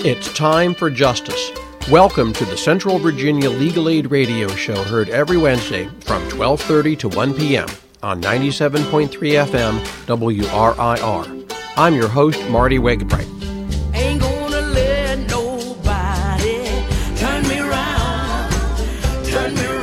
It's time for justice. Welcome to the Central Virginia Legal Aid Radio Show, heard every Wednesday from 12:30 to 1 p.m. on 97.3 FM WRIR. I'm your host, Marty Wegbright. Ain't gonna let nobody turn me around, turn me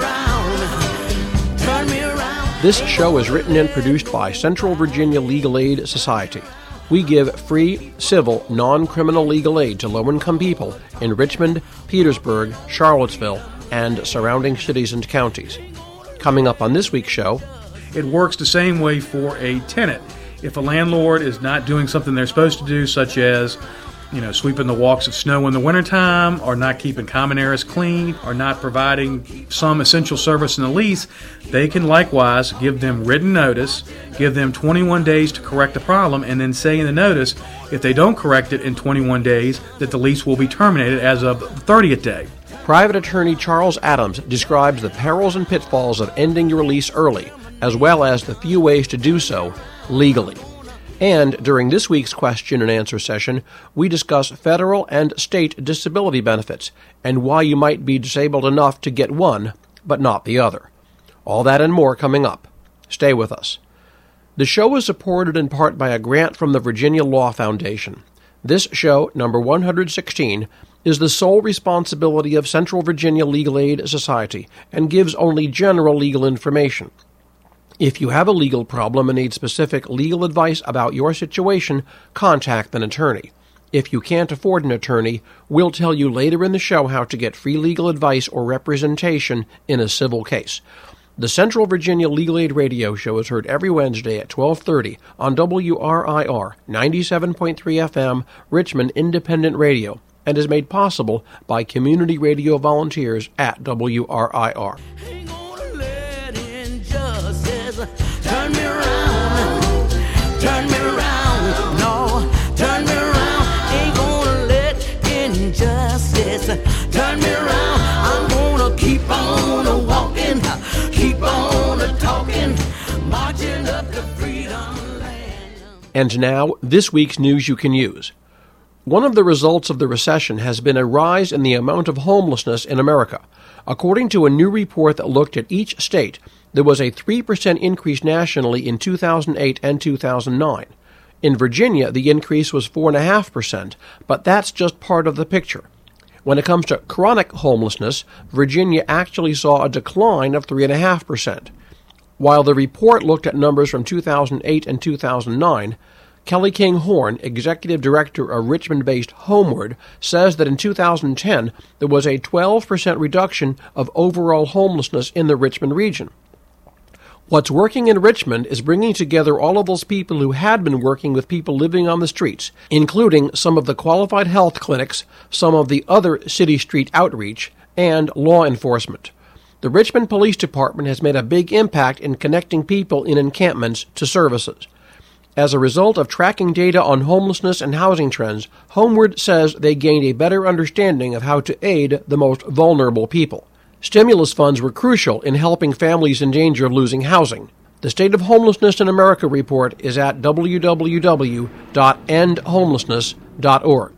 around, turn me around. This show is written and produced by Central Virginia Legal Aid Society. We give free, civil, non-criminal legal aid to low-income people in Richmond, Petersburg, Charlottesville, and surrounding cities and counties. Coming up on this week's show, it works the same way for a tenant. If a landlord is not doing something they're supposed to do, such as, sweeping the walks of snow in the wintertime, or not keeping common areas clean, or not providing some essential service in the lease, they can likewise give them written notice, give them 21 days to correct the problem, and then say in the notice, if they don't correct it in 21 days, that the lease will be terminated as of the 30th day. Private attorney Charles Adams describes the perils and pitfalls of ending your lease early, as well as the few ways to do so legally. And during this week's question and answer session, we discuss federal and state disability benefits and why you might be disabled enough to get one, but not the other. All that and more coming up. Stay with us. The show is supported in part by a grant from the Virginia Law Foundation. This show, number 116, is the sole responsibility of Central Virginia Legal Aid Society and gives only general legal information. If you have a legal problem and need specific legal advice about your situation, contact an attorney. If you can't afford an attorney, we'll tell you later in the show how to get free legal advice or representation in a civil case. The Central Virginia Legal Aid Radio Show is heard every Wednesday at 12:30 on WRIR 97.3 FM Richmond Independent Radio and is made possible by community radio volunteers at WRIR. Turn me around, no, turn me around, ain't gonna let injustice turn me around, I'm gonna keep on walking, keep on talking, marching up to freedom land. And now, this week's news you can use. One of the results of the recession has been a rise in the amount of homelessness in America. According to a new report that looked at each state, there was a 3% increase nationally in 2008 and 2009. In Virginia, the increase was 4.5%, but that's just part of the picture. When it comes to chronic homelessness, Virginia actually saw a decline of 3.5%. While the report looked at numbers from 2008 and 2009, Kelly King Horn, executive director of Richmond-based Homeward, says that in 2010 there was a 12% reduction of overall homelessness in the Richmond region. What's working in Richmond is bringing together all of those people who had been working with people living on the streets, including some of the qualified health clinics, some of the other city street outreach, and law enforcement. The Richmond Police Department has made a big impact in connecting people in encampments to services. As a result of tracking data on homelessness and housing trends, Homeward says they gained a better understanding of how to aid the most vulnerable people. Stimulus funds were crucial in helping families in danger of losing housing. The State of Homelessness in America report is at www.endhomelessness.org.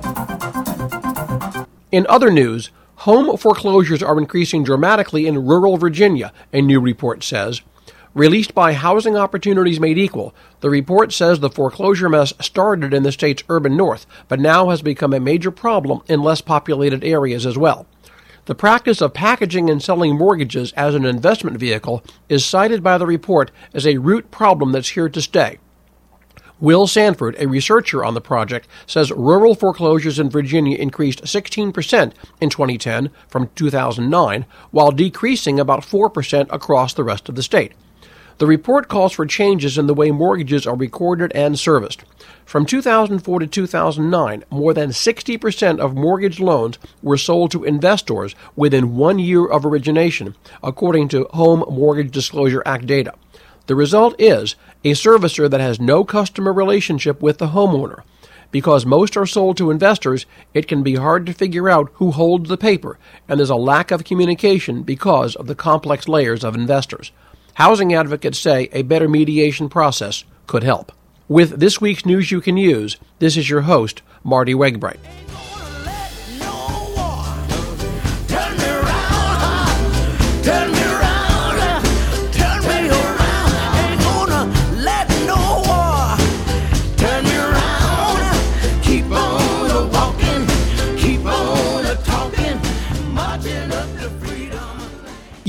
In other news, home foreclosures are increasing dramatically in rural Virginia, a new report says. Released by Housing Opportunities Made Equal, the report says the foreclosure mess started in the state's urban north, but now has become a major problem in less populated areas as well. The practice of packaging and selling mortgages as an investment vehicle is cited by the report as a root problem that's here to stay. Will Sanford, a researcher on the project, says rural foreclosures in Virginia increased 16% in 2010 from 2009, while decreasing about 4% across the rest of the state. The report calls for changes in the way mortgages are recorded and serviced. From 2004 to 2009, more than 60% of mortgage loans were sold to investors within 1 year of origination, according to Home Mortgage Disclosure Act data. The result is a servicer that has no customer relationship with the homeowner. Because most are sold to investors, it can be hard to figure out who holds the paper, and there's a lack of communication because of the complex layers of investors. Housing advocates say a better mediation process could help. With this week's news you can use, this is your host, Marty Wegbright.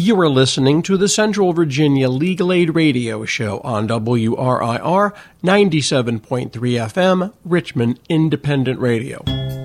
You are listening to the Central Virginia Legal Aid Radio Show on WRIR 97.3 FM, Richmond Independent Radio.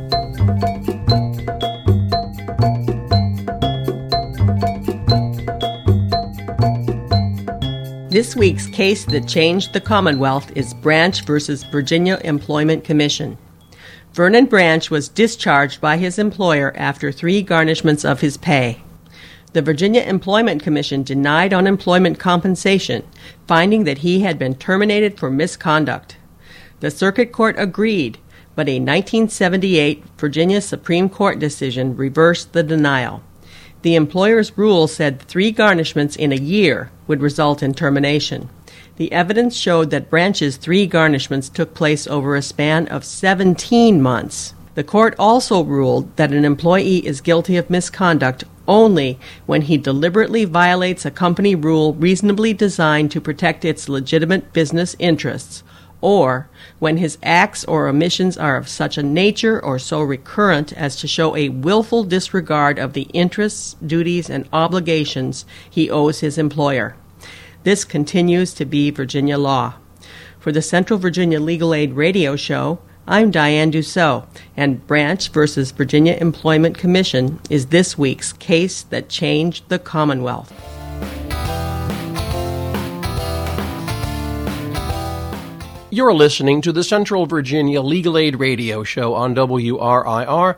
This week's case that changed the Commonwealth is Branch versus Virginia Employment Commission. Vernon Branch was discharged by his employer after 3 garnishments of his pay. The Virginia Employment Commission denied unemployment compensation, finding that he had been terminated for misconduct. The Circuit Court agreed, but a 1978 Virginia Supreme Court decision reversed the denial. The employer's rule said 3 garnishments in a year would result in termination. The evidence showed that Branch's 3 garnishments took place over a span of 17 months. The court also ruled that an employee is guilty of misconduct only when he deliberately violates a company rule reasonably designed to protect its legitimate business interests, or when his acts or omissions are of such a nature or so recurrent as to show a willful disregard of the interests, duties, and obligations he owes his employer. This continues to be Virginia law. For the Central Virginia Legal Aid Radio Show, I'm Diane Dussault, and Branch versus Virginia Employment Commission is this week's case that changed the Commonwealth. You're listening to the Central Virginia Legal Aid Radio Show on WRIR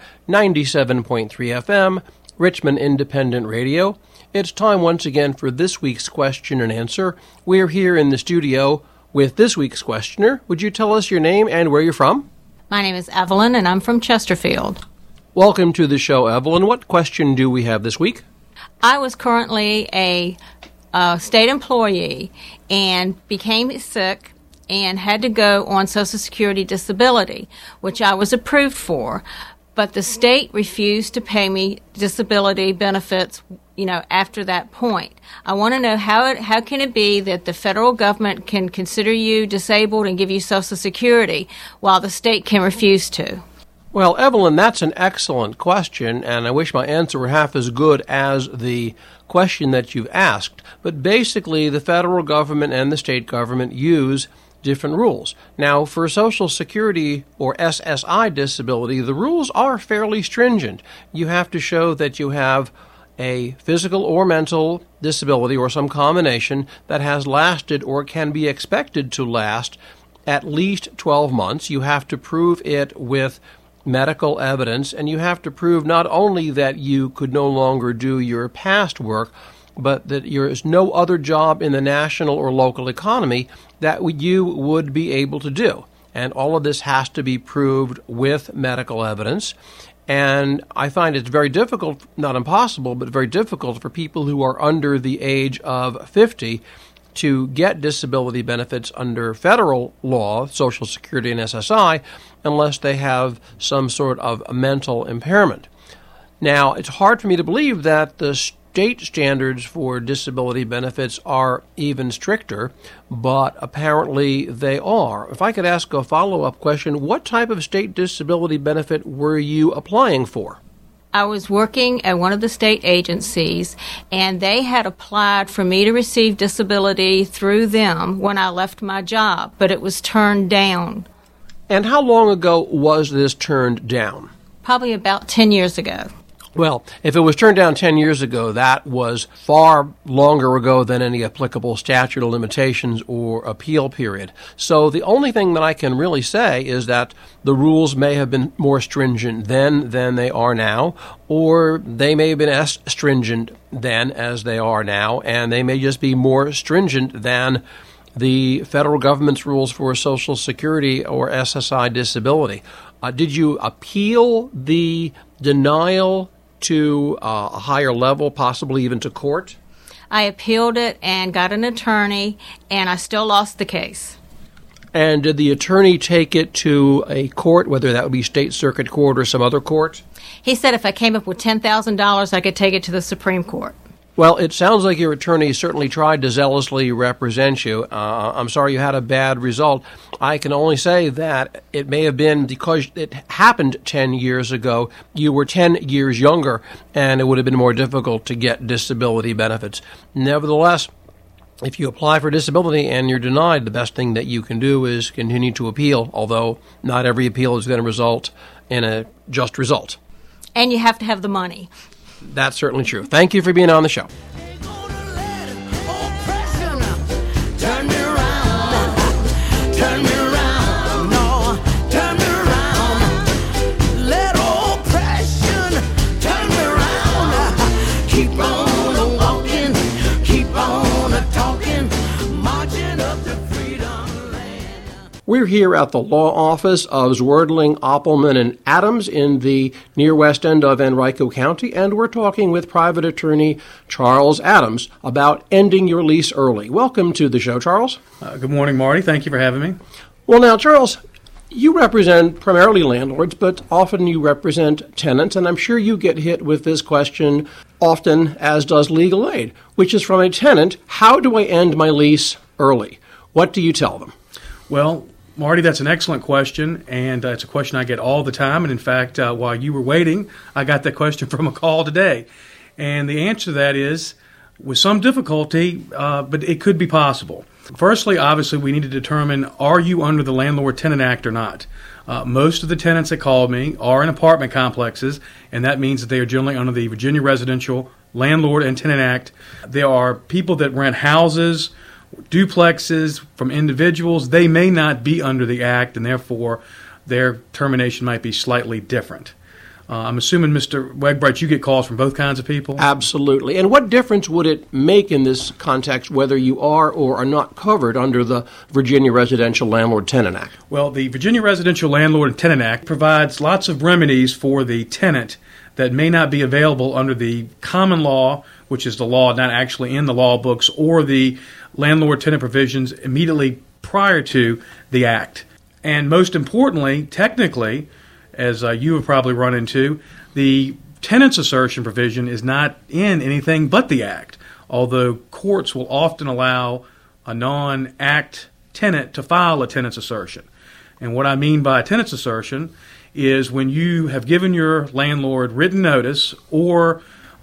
97.3 FM, Richmond Independent Radio. It's time once again for this week's question and answer. We're here in the studio with this week's questioner. Would you tell us your name and where you're from? My name is Evelyn, and I'm from Chesterfield. Welcome to the show, Evelyn. What question do we have this week? I was currently a state employee and became sick and had to go on Social Security disability, which I was approved for. But the state refused to pay me disability benefits, after that point. I want to know how can it be that the federal government can consider you disabled and give you Social Security while the state can refuse to? Well, Evelyn, that's an excellent question, and I wish my answer were half as good as the question that you've asked. But basically, the federal government and the state government use different rules. Now, for Social Security or SSI disability, the rules are fairly stringent. You have to show that you have a physical or mental disability or some combination that has lasted or can be expected to last at least 12 months. You have to prove it with medical evidence, and you have to prove not only that you could no longer do your past work, but that there is no other job in the national or local economy that you would be able to do. And all of this has to be proved with medical evidence. And I find it's very difficult, not impossible, but very difficult for people who are under the age of 50 to get disability benefits under federal law, Social Security and SSI, unless they have some sort of mental impairment. Now, it's hard for me to believe that the state standards for disability benefits are even stricter, but apparently they are. If I could ask a follow-up question, what type of state disability benefit were you applying for? I was working at one of the state agencies, and they had applied for me to receive disability through them when I left my job, but it was turned down. And how long ago was this turned down? Probably about 10 years ago. Well, if it was turned down 10 years ago, that was far longer ago than any applicable statute of limitations or appeal period. So the only thing that I can really say is that the rules may have been more stringent then than they are now, or they may have been as stringent then as they are now, and they may just be more stringent than the federal government's rules for Social Security or SSI disability. Did you appeal the denial to a higher level, possibly even to court? I appealed it and got an attorney, and I still lost the case. And did the attorney take it to a court, whether that would be state circuit court or some other court? He said if I came up with $10,000, I could take it to the Supreme Court. Well, it sounds like your attorney certainly tried to zealously represent you. I'm sorry you had a bad result. I can only say that it may have been because it happened 10 years ago. You were 10 years younger, and it would have been more difficult to get disability benefits. Nevertheless, if you apply for disability and you're denied, the best thing that you can do is continue to appeal, although not every appeal is going to result in a just result. And you have to have the money. That's certainly true. Thank you for being on the show. Turn me around, turn me around, no, turn me around. Let oppression turn me around. Keep on walking, keep on talking, marching up to freedom land. We're here at the law office of Zwerdling, Oppelman, and Adams in the near west end of Henrico County, and we're talking with private attorney Charles Adams about ending your lease early. Welcome to the show, Charles. Good morning, Marty. Thank you for having me. Well, now, Charles, you represent primarily landlords, but often you represent tenants, and I'm sure you get hit with this question often, as does legal aid, which is from a tenant: how do I end my lease early? What do you tell them? Well, Marty, that's an excellent question, and it's a question I get all the time. And in fact, while you were waiting, I got that question from a call today. And the answer to that is, with some difficulty, but it could be possible. Firstly, obviously, we need to determine, are you under the Landlord-Tenant Act or not? Most of the tenants that called me are in apartment complexes, and that means that they are generally under the Virginia Residential Landlord and Tenant Act. There are people that rent houses, duplexes from individuals. They may not be under the Act, and therefore their termination might be slightly different. I'm assuming, Mr. Wegbright, you get calls from both kinds of people? Absolutely. And what difference would it make in this context whether you are or are not covered under the Virginia Residential Landlord-Tenant Act? Well, the Virginia Residential Landlord and Tenant Act provides lots of remedies for the tenant that may not be available under the common law, which is the law not actually in the law books, or the landlord-tenant provisions immediately prior to the Act. And most importantly, technically, as you have probably run into, the tenant's assertion provision is not in anything but the Act, although courts will often allow a non-Act tenant to file a tenant's assertion. And what I mean by a tenant's assertion is when you have given your landlord written notice, or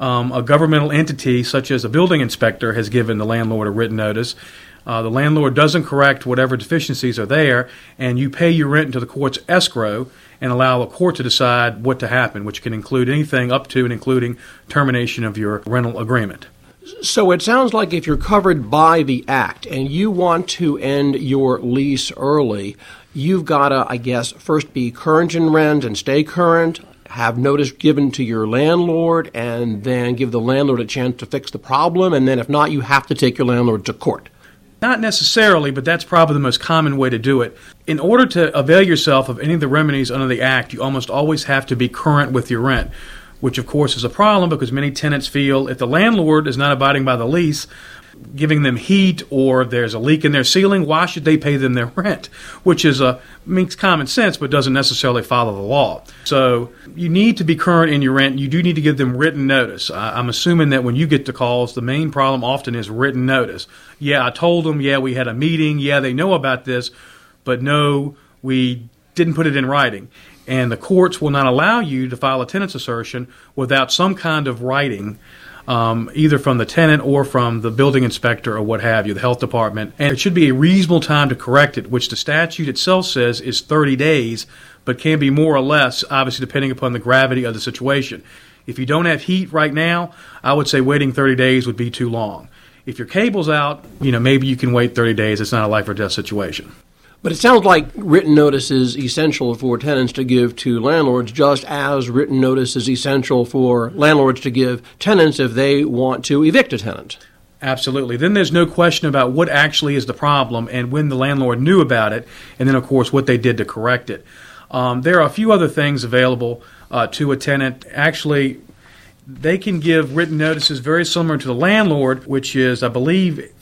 a governmental entity such as a building inspector has given the landlord a written notice. The landlord doesn't correct whatever deficiencies are there, and you pay your rent into the court's escrow and allow the court to decide what to happen, which can include anything up to and including termination of your rental agreement. So it sounds like if you're covered by the Act and you want to end your lease early, you've got to, I guess, first be current in rent and stay current, have notice given to your landlord, and then give the landlord a chance to fix the problem, and then if not, you have to take your landlord to court. Not necessarily, but that's probably the most common way to do it. In order to avail yourself of any of the remedies under the Act, you almost always have to be current with your rent, which of course is a problem because many tenants feel if the landlord is not abiding by the lease, giving them heat, or there's a leak in their ceiling, why should they pay them their rent? Which is makes common sense, but doesn't necessarily follow the law. So you need to be current in your rent. You do need to give them written notice. I'm assuming that when you get the calls, the main problem often is written notice. Yeah, I told them. Yeah, we had a meeting. Yeah, they know about this, but no, we didn't put it in writing. And the courts will not allow you to file a tenant's assertion without some kind of writing, either from the tenant or from the building inspector or what have you, the health department. And it should be a reasonable time to correct it, which the statute itself says is 30 days, but can be more or less, obviously depending upon the gravity of the situation. If you don't have heat right now, I would say waiting 30 days would be too long. If your cable's out, maybe you can wait 30 days. It's not a life or death situation. But it sounds like written notice is essential for tenants to give to landlords, just as written notice is essential for landlords to give tenants if they want to evict a tenant. Absolutely. Then there's no question about what actually is the problem and when the landlord knew about it, and then, of course, what they did to correct it. There are a few other things available to a tenant. Actually, they can give written notices very similar to the landlord, which is, I believe,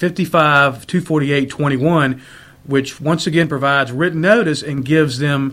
55-248-21, which once again provides written notice and gives the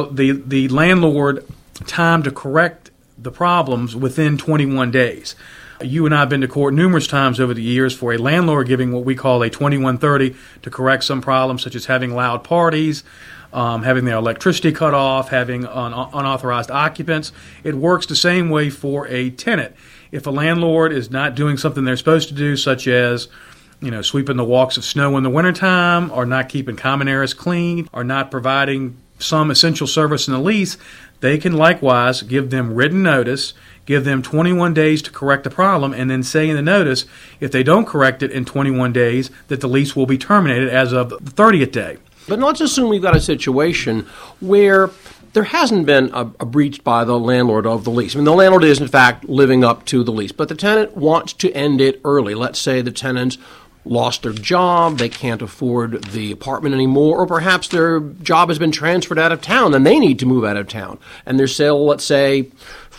landlord time to correct the problems within 21 days. You and I have been to court numerous times over the years for a landlord giving what we call a 2130 to correct some problems, such as having loud parties, having their electricity cut off, having unauthorized occupants. It works the same way for a tenant. If a landlord is not doing something they're supposed to do, such as sweeping the walks of snow in the wintertime, or not keeping common areas clean, or not providing some essential service in the lease, they can likewise give them written notice, give them 21 days to correct the problem, and then say in the notice, if they don't correct it in 21 days, that the lease will be terminated as of the 30th day. But let's assume we've got a situation where there hasn't been a breach by the landlord of the lease. I mean, the landlord is, in fact, living up to the lease, but the tenant wants to end it early. Let's say the tenant lost their job, they can't afford the apartment anymore, or perhaps their job has been transferred out of town and they need to move out of town. And there's still, let's say,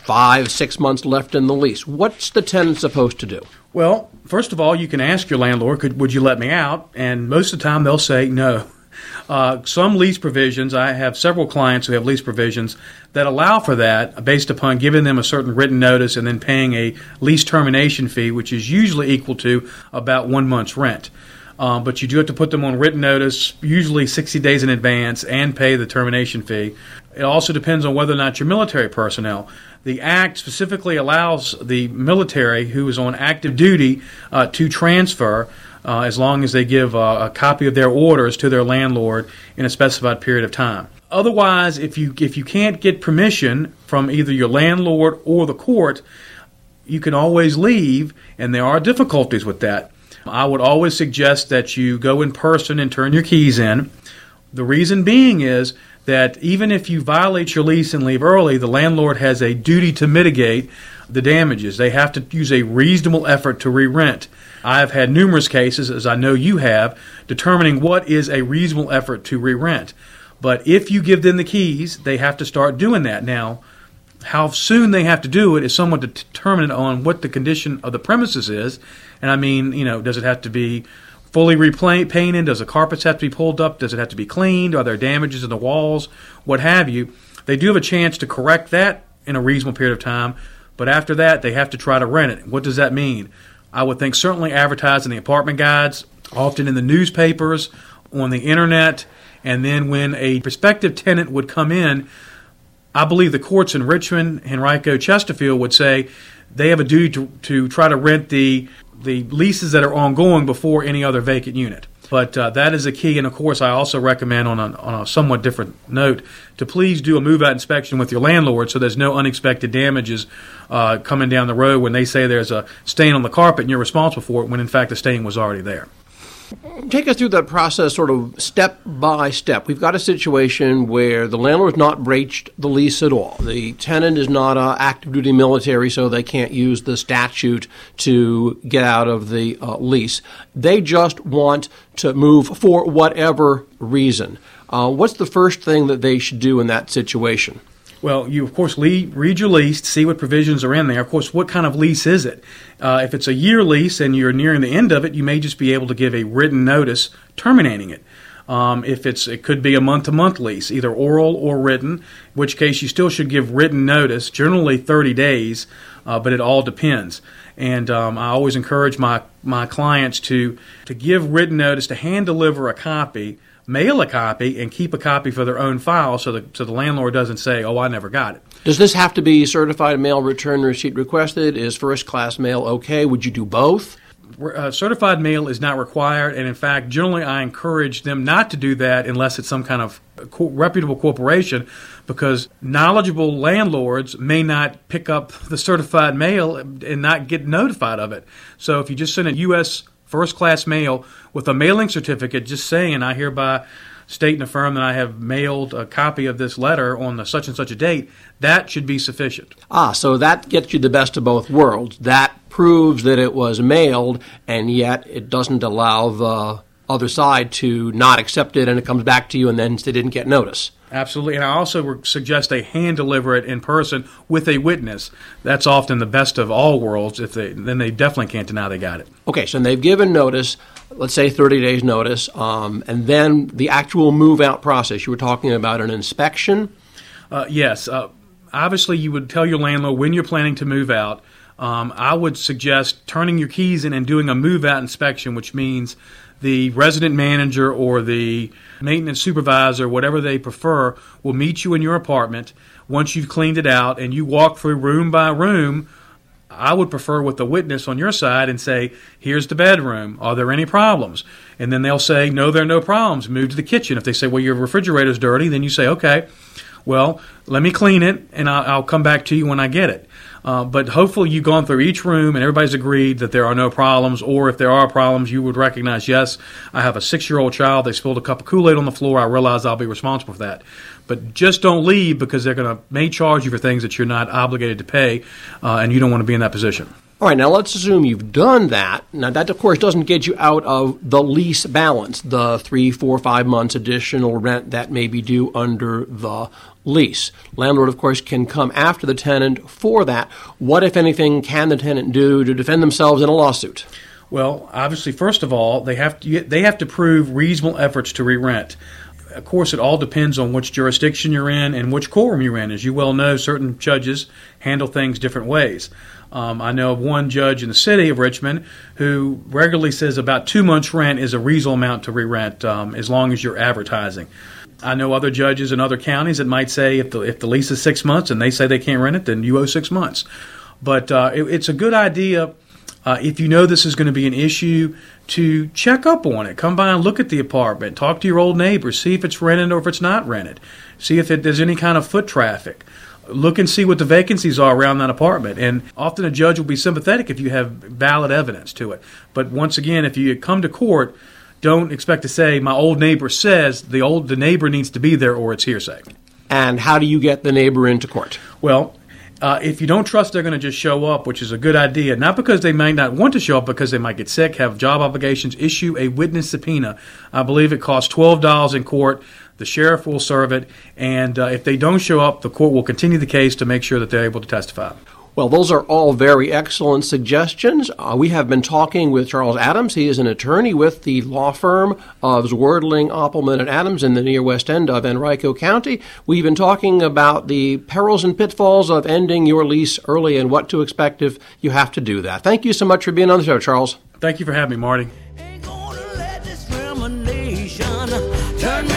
5-6 months left in the lease. What's the tenant supposed to do? Well, first of all, you can ask your landlord, would you let me out? And most of the time they'll say no. Some lease provisions, I have several clients who have lease provisions that allow for that based upon giving them a certain written notice and then paying a lease termination fee, which is usually equal to about 1 month's rent. But you do have to put them on written notice, usually 60 days in advance, and pay the termination fee. It also depends on whether or not you're military personnel. The Act specifically allows the military who is on active duty to transfer as long as they give a copy of their orders to their landlord in a specified period of time. Otherwise, if you can't get permission from either your landlord or the court, you can always leave, and there are difficulties with that. I would always suggest that you go in person and turn your keys in. The reason being is that even if you violate your lease and leave early, the landlord has a duty to mitigate the damages. They have to use a reasonable effort to re-rent. I have had numerous cases, as I know you have, determining what is a reasonable effort to re-rent. But if you give them the keys, they have to start doing that. Now, how soon they have to do it is somewhat determined on what the condition of the premises is. And I mean, does it have to be fully repainted? Does the carpets have to be pulled up? Does it have to be cleaned? Are there damages in the walls? What have you? They do have a chance to correct that in a reasonable period of time. But after that, they have to try to rent it. What does that mean? I would think certainly advertise in the apartment guides, often in the newspapers, on the internet, and then when a prospective tenant would come in, I believe the courts in Richmond, Henrico, Chesterfield would say they have a duty to try to rent the leases that are ongoing before any other vacant unit. But that is a key, and of course I also recommend on a somewhat different note to please do a move-out inspection with your landlord so there's no unexpected damages coming down the road when they say there's a stain on the carpet and you're responsible for it when in fact the stain was already there. Take us through that process sort of step by step. We've got a situation where the landlord has not breached the lease at all. The tenant is not active duty military, so they can't use the statute to get out of the lease. They just want to move for whatever reason. What's the first thing that they should do in that situation? Well, you, of course, read your lease, see what provisions are in there. Of course, what kind of lease is it? If it's a year lease and you're nearing the end of it, you may just be able to give a written notice terminating it. It could be a month-to-month lease, either oral or written, in which case you still should give written notice, generally 30 days, but it all depends. And I always encourage my clients to give written notice, to hand-deliver a copy, mail a copy, and keep a copy for their own file so the landlord doesn't say, oh, I never got it. Does this have to be certified mail return receipt requested? Is first-class mail okay? Would you do both? Certified mail is not required, and in fact, generally I encourage them not to do that unless it's some kind of reputable corporation, because knowledgeable landlords may not pick up the certified mail and not get notified of it. So if you just send a U.S. first-class mail with a mailing certificate just saying, I hereby state and affirm that I have mailed a copy of this letter on the such and such a date, that should be sufficient. So that gets you the best of both worlds. That proves that it was mailed, and yet it doesn't allow the other side to not accept it, and it comes back to you, and then they didn't get notice. Absolutely, and I also suggest they hand-deliver it in person with a witness. That's often the best of all worlds. Then they definitely can't deny they got it. Okay, so they've given notice, let's say 30 days notice, and then the actual move-out process. You were talking about an inspection? Yes. Obviously, you would tell your landlord when you're planning to move out. I would suggest turning your keys in and doing a move-out inspection, which means the resident manager or the maintenance supervisor, whatever they prefer, will meet you in your apartment once you've cleaned it out, and you walk through room by room. I would prefer with the witness on your side and say, here's the bedroom. Are there any problems? And then they'll say, no, there are no problems. Move to the kitchen. If they say, well, your refrigerator's dirty, then you say, okay, well, let me clean it, and I'll come back to you when I get it. But hopefully you've gone through each room and everybody's agreed that there are no problems, or if there are problems, you would recognize, yes, I have a 6-year-old child. They spilled a cup of Kool-Aid on the floor. I realize I'll be responsible for that. But just don't leave, because they're going to may charge you for things that you're not obligated to pay, and you don't want to be in that position. All right, now let's assume you've done that. Now, that, of course, doesn't get you out of the lease balance, the 3, 4, 5 months additional rent that may be due under the lease. Landlord, of course, can come after the tenant for that. What, if anything, can the tenant do to defend themselves in a lawsuit? Well, obviously, first of all, they have to prove reasonable efforts to re-rent. Of course, it all depends on which jurisdiction you're in and which courtroom you're in. As you well know, certain judges handle things different ways. I know of one judge in the city of Richmond who regularly says about 2 months' rent is a reasonable amount to re-rent, as long as you're advertising. I know other judges in other counties that might say if the lease is 6 months and they say they can't rent it, then you owe 6 months. But it's a good idea, if you know this is going to be an issue, to check up on it. Come by and look at the apartment. Talk to your old neighbors. See if it's rented or if it's not rented. See if there's any kind of foot traffic. Look and see what the vacancies are around that apartment. And often a judge will be sympathetic if you have valid evidence to it. But once again, if you come to court, don't expect to say, my old neighbor says. The neighbor needs to be there, or it's hearsay. And how do you get the neighbor into court? Well, if you don't trust they're going to just show up, which is a good idea, not because they might not want to show up, because they might get sick, have job obligations, issue a witness subpoena. I believe it costs $12 in court. The sheriff will serve it, and if they don't show up, the court will continue the case to make sure that they're able to testify. Well, those are all very excellent suggestions. We have been talking with Charles Adams. He is an attorney with the law firm of Zwerdling, Oppelman, and Adams in the near west end of Henrico County. We've been talking about the perils and pitfalls of ending your lease early and what to expect if you have to do that. Thank you so much for being on the show, Charles. Thank you for having me, Marty. Ain't gonna let discrimination turn me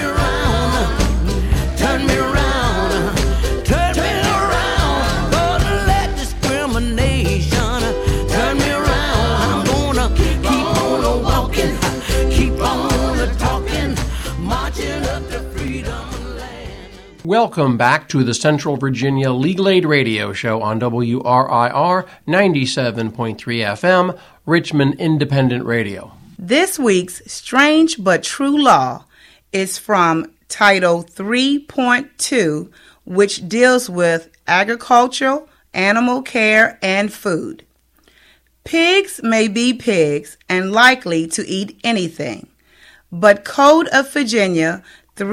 around, turn me around, turn me around. Gonna let discrimination turn me around. I'm gonna keep on walking, keep on talking, marching up to freedom land. Welcome back to the Central Virginia Legal Aid Radio Show on WRIR 97.3 FM, Richmond Independent Radio. This week's Strange But True Law is from Title 3.2, which deals with agricultural, animal care, and food. Pigs may be pigs and likely to eat anything, but Code of Virginia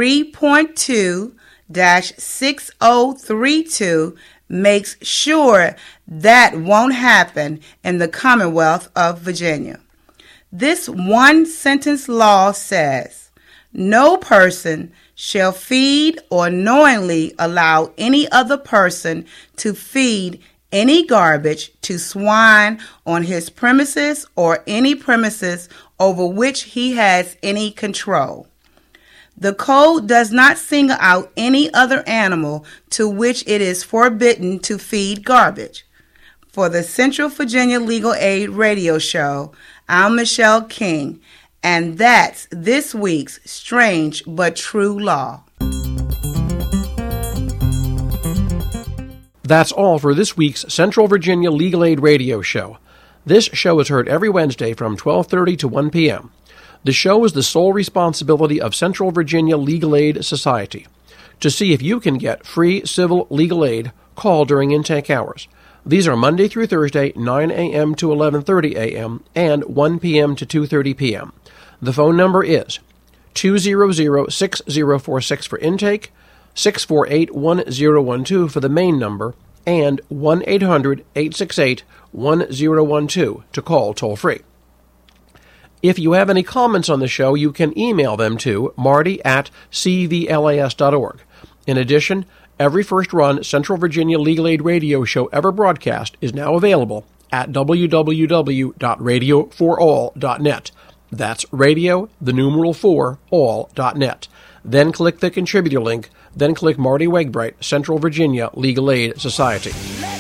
3.2-6032 makes sure that won't happen in the Commonwealth of Virginia. This one-sentence law says, no person shall feed or knowingly allow any other person to feed any garbage to swine on his premises or any premises over which he has any control. The code does not single out any other animal to which it is forbidden to feed garbage. For the Central Virginia Legal Aid Radio Show, I'm Michelle King, and that's this week's Strange But True Law. That's all for this week's Central Virginia Legal Aid Radio Show. This show is heard every Wednesday from 12:30 to 1 p.m. The show is the sole responsibility of Central Virginia Legal Aid Society. To see if you can get free civil legal aid, call during intake hours. These are Monday through Thursday, 9 a.m. to 11:30 a.m. and 1 p.m. to 2:30 p.m. The phone number is 200-6046 for intake, 648-1012 for the main number, and 1-800-868-1012 to call toll-free. If you have any comments on the show, you can email them to marty@cvlas.org. In addition, every first-run Central Virginia Legal Aid radio show ever broadcast is now available at www.radioforall.net. That's radio, the numeral 4, all.net. Then click the contributor link, then click Marty Wegbright, Central Virginia Legal Aid Society.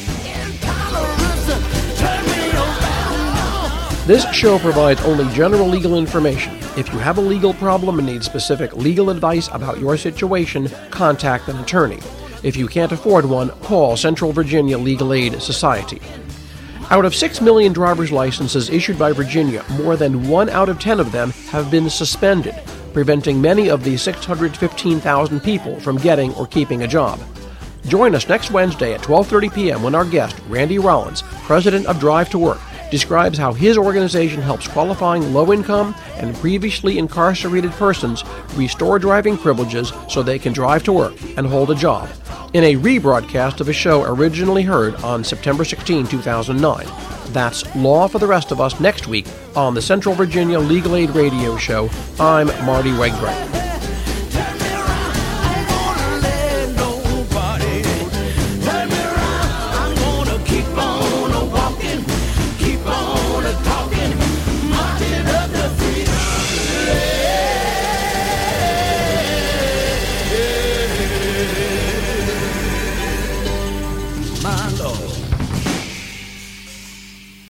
This show provides only general legal information. If you have a legal problem and need specific legal advice about your situation, contact an attorney. If you can't afford one, call Central Virginia Legal Aid Society. Out of 6 million driver's licenses issued by Virginia, more than 1 out of 10 of them have been suspended, preventing many of the 615,000 people from getting or keeping a job. Join us next Wednesday at 12:30 p.m. when our guest, Randy Rollins, president of Drive to Work, describes how his organization helps qualifying low-income and previously incarcerated persons restore driving privileges so they can drive to work and hold a job, in a rebroadcast of a show originally heard on September 16, 2009. That's Law for the Rest of Us next week on the Central Virginia Legal Aid Radio Show. I'm Marty Wegbright.